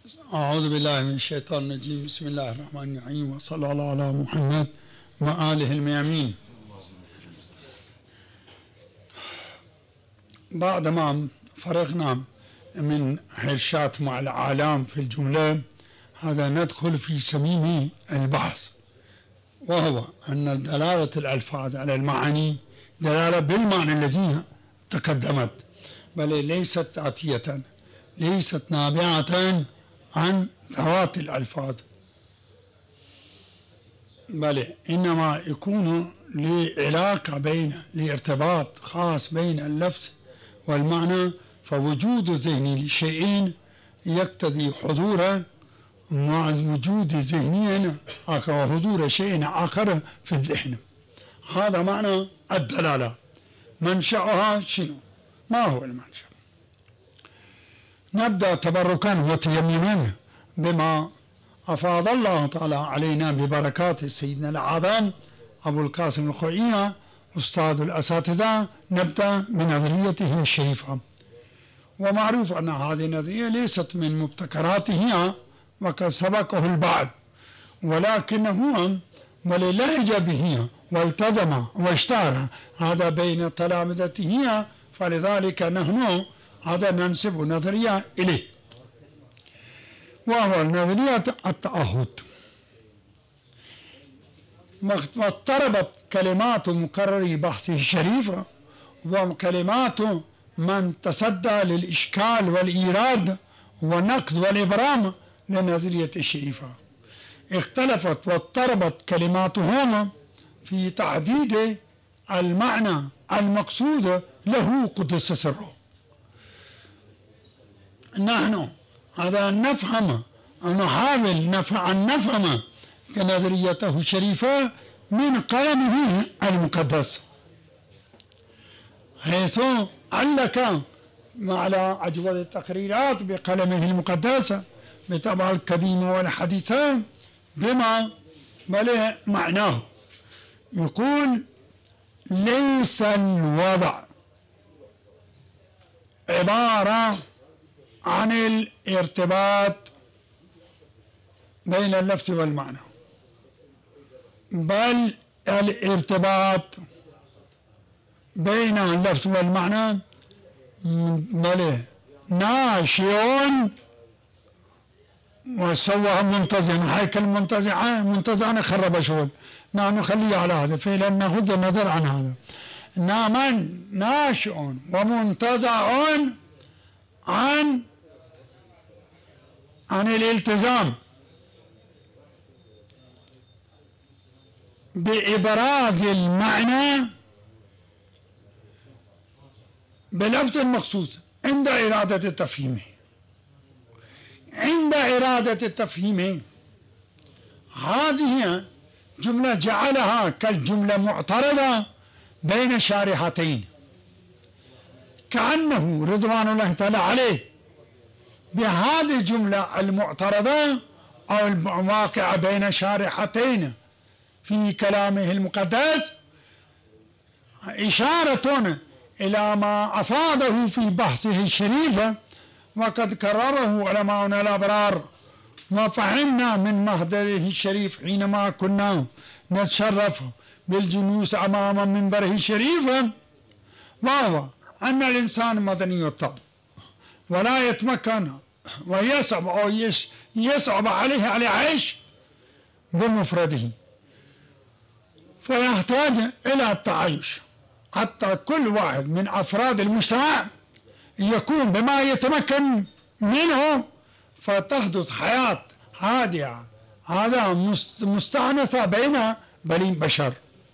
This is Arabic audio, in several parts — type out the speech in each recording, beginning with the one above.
أعوذ بالله من الشيطان الرجيم. بسم الله الرحمن الرحيم، وصلى الله على محمد وآله الميامين. بعدما فرغنا من حرشات مع العالم في الجملة، هذا ندخل في صميم البحث، وهو أن دلالة الألفاظ على المعاني دلالة بالمعنى الذي تقدمت، بل ليست ذاتية، ليست نابعة عن ذوات الألفاظ، بل إنما يكون لعلاقة لارتباط خاص بين اللفظ والمعنى، فوجود ذهني لشيئين يقتضي حضور مع وجود ذهني آخر وحضور شيء آخر في الذهن. هذا معنى الدلالة. منشأها شنو؟ ما هو المنشأ؟ نبدأ تبركا وتيمما بما أفاض الله تعالى علينا ببركات سيدنا الأعظم أبو القاسم الخوئي أستاذ الأساتذة. نبدأ بنظريته الشريفة، ومعروف أن هذه النظرية ليست من مبتكراته وقد سبقه البعض، ولكنه وللهج به والتزم واشتهر هذا بين تلامذته، فلذلك نحن هذا ننسب نظرية إليه، وهو نظرية التعهد. واضطربت كلمات مقرر بحثه الشريفة وكلمات من تصدى للإشكال والإيراد والنقد والإبرام للنظرية الشريفة. اختلفت واضطربت كلماتهم في تحديد المعنى المقصود له قدس سره. نحن هذا نفهم، نحاول أن نفهم نظريته الشريفة من قلمه المقدس، حيث علق على أجود التقريرات بقلمه المقدس بطبع القديم والحديث بما ملئ معناه. يقول: ليس الوضع عبارة عن الارتباط بين اللفظ والمعنى، بل الارتباط بين اللفظ والمعنى بل ناشئ وسوى منتزعا، هيكل منتزعا خرب شغل. نحن نخليه على هذا فعلا، نغض النظر عن هذا. من ناشئ ومنتزع عن الالتزام بإبراز المعنى بلفظ المقصود عند إرادة التفهيم. عند إرادة التفهيم هذه جملة جعلها كالجملة معترضة بين شارحتين، كأنه رضوان الله تعالى عليه بهذه الجملة المعترضة أو الواقعة بين شارحتين في كلامه المقدس إشارة إلى ما أفاضه في بحثه الشريف، وقد كرره علماؤنا الأبرار، وفهمنا من مهدره الشريف حينما كنا نتشرف بالجلوس أمام منبره الشريف، وهو أن الإنسان مدني الطبع ولا يتمكن ويصعب أو يصعب عليه العيش بمفرده، فيحتاج إلى التعايش، حتى كل واحد من أفراد المجتمع يكون بما يتمكن منه، فتحدث حياة هادئة هذا مستأنسة بين بني بشر.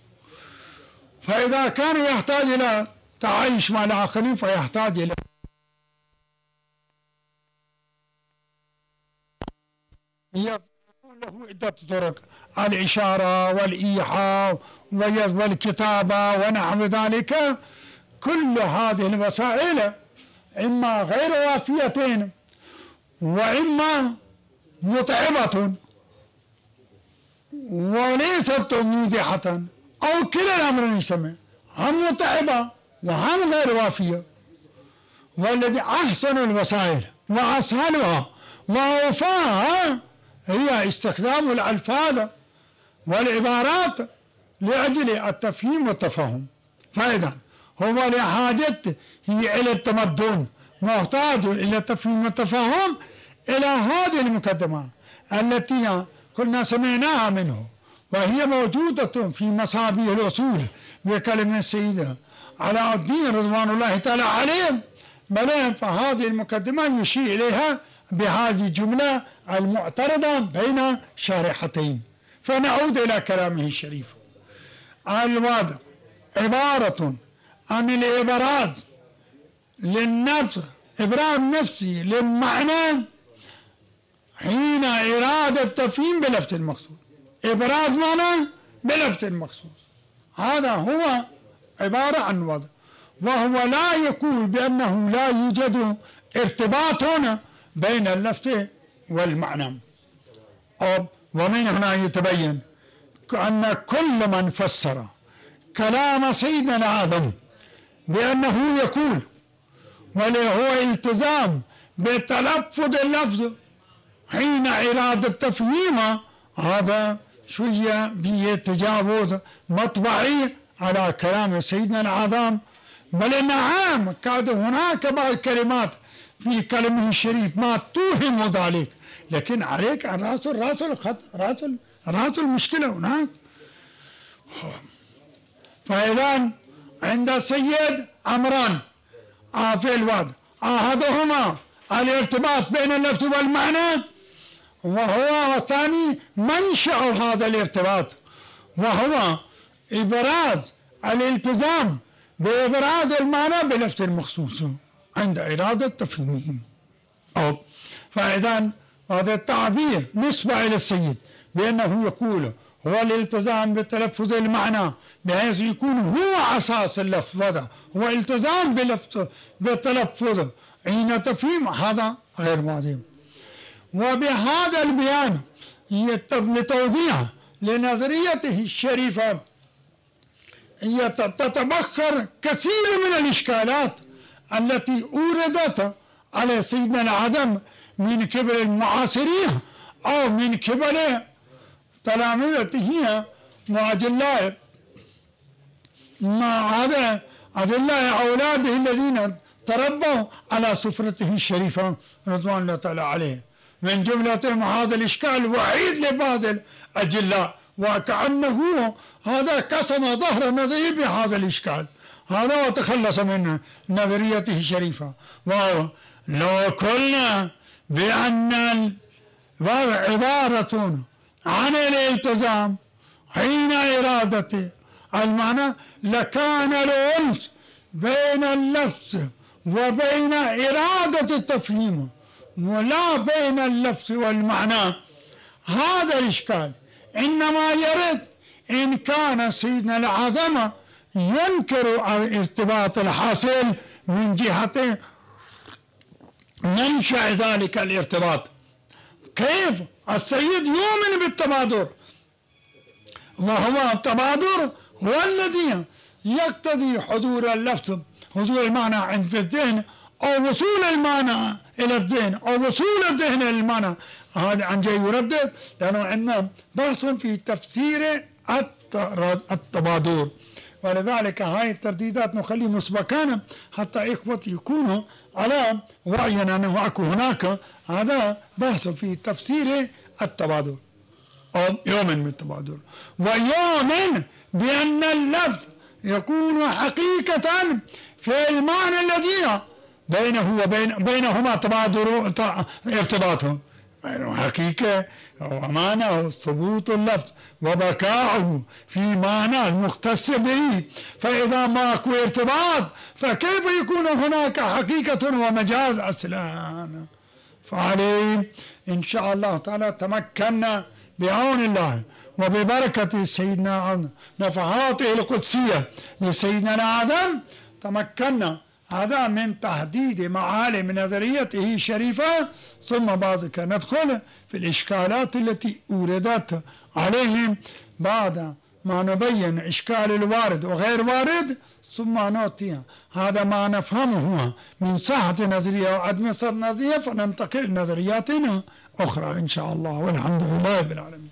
فإذا كان يحتاج إلى تعايش مع الآخرين فيحتاج إلى يكون له عدة طرق: الإشارة والإيحاء والكتابة ونحو ذلك. كل هذه الوسائل إما غير وافية وإما متعبة وليست موضحة، أو كلا الأمرين يسمى، هم متعبة وهم غير وافية. والذي أحسن الوسائل وأسهلها وأوفاها هي استخدام الألفاظ والعبارات لأجل التفهيم والتفهم. فإذا هو لحاجته هي إلى التمدن محتاج إلى التفهيم والتفهم إلى هذه المقدمة التي كنا سمعناها منه، وهي موجودة في مصابيح الأصول بكلمة السيدة علاء الدين رضوان الله تعالى عليه. بل فهذه المقدمة يشير إليها بهذه الجملة المعترضة بين شارحتين. فنعود إلى كلامه الشريف. الوضع عبارة عن الإبراز للنفس، إبراز نفسي للمعنى حين إرادة التفهيم بلفظ المقصود، إبراز معنى بلفظ المقصود. هذا هو عبارة عن وضع، وهو لا يقول بأنه لا يوجد ارتباط هنا بين اللفظ والمعنى. ومن هنا يتبين أن كل من فسر كلام سيدنا الأعظم بأنه يقول وله التزام بتلفظ اللفظ حين إرادة تفهيمه، هذا شوية بتجاوز مطبعي على كلام سيدنا الأعظم. بل نعم كاد هناك بعض الكلمات في كلامه الشريف ما توهم ذلك، لكن عليك راس المشكلة هناك. فإذا عند السيد أمران في الوضع، أحدهما الارتباط بين اللفظ والمعنى، وهو والثاني منشأ هذا الارتباط، وهو إبراز الالتزام بإبراز المعنى بلفظ المخصوص عند إرادة تفهيمهم. فإذا هذا التعبير نسبة إلى السيد بأنه يقول هو الالتزام بتلفظ المعنى بحيث يكون هو أساس اللفظ، هو التزام بالتلفظ حين تفهيم، هذا غير واضح. وبهذا البيان لتوضيح لنظريته الشريفة تتبخر كثير من الإشكالات التي أوردت على سيدنا الأعظم من قبل المعاصرين أو من قبل تلامذته وأدلاء أولاده الذين تربوا على سفرته الشريفة رضوان الله تعالى عليه. من جملتهم هذا الإشكال وعيد لبعض الأجلاء، وكأنه هذا كسم ظهر نظريه بهذا الإشكال هذا وتخلص من نظريته الشريفة. وهو لو قلنا بأن عبارة عن الالتزام حين إرادة المعنى لكان الأنس بين اللفظ وبين إرادة التفهيم ولا بين اللفظ والمعنى. هذا الإشكال إنما يرد إن كان سيدنا الأعظم ينكر الارتباط الحاصل من جهة منشأ ذلك الارتباط. كيف السيد يؤمن بالتبادر، وهو التبادر هو الذي يقتضي حضور اللفظ، حضور المعنى عند الذهن أو وصول المعنى إلى الذهن أو وصول الذهن إلى المعنى. هذا عن جاي يردد لأنه عندنا بحث في تفسير التبادر، ولذلك هاي الترديدات نخلي مسبقانا حتى إخوتي يكونوا على وعي أنه أكو هناك هذا بحث في تفسير التبادر أو يؤمن بالتبادر، ويؤمن بأن اللفظ يكون حقيقة في المعنى الذي بينهما تبادر ارتباطهم حقيقة ومعنى ثبوت اللفظ وبقاؤه في معنى المختص به. فإذا ماكو ارتباط فكيف يكون هناك حقيقة ومجاز أصلا؟ فعليه إن شاء الله تعالى تمكنا بعون الله وببركة سيدنا نفحاته القدسية لسيدنا الأعظم، تمكنا هذا من تحديد معالم نظريته الشريفة، ثم بعد ندخل في الإشكالات التي أوردت عليهم بعد ما نبين إشكال الوارد وغير وارد ثم نعطيها. هذا ما نفهمه من صحة نظرية وعدم صحة نظرية، فننتقل لنظريات أخرى إن شاء الله، والحمد لله رب العالمين.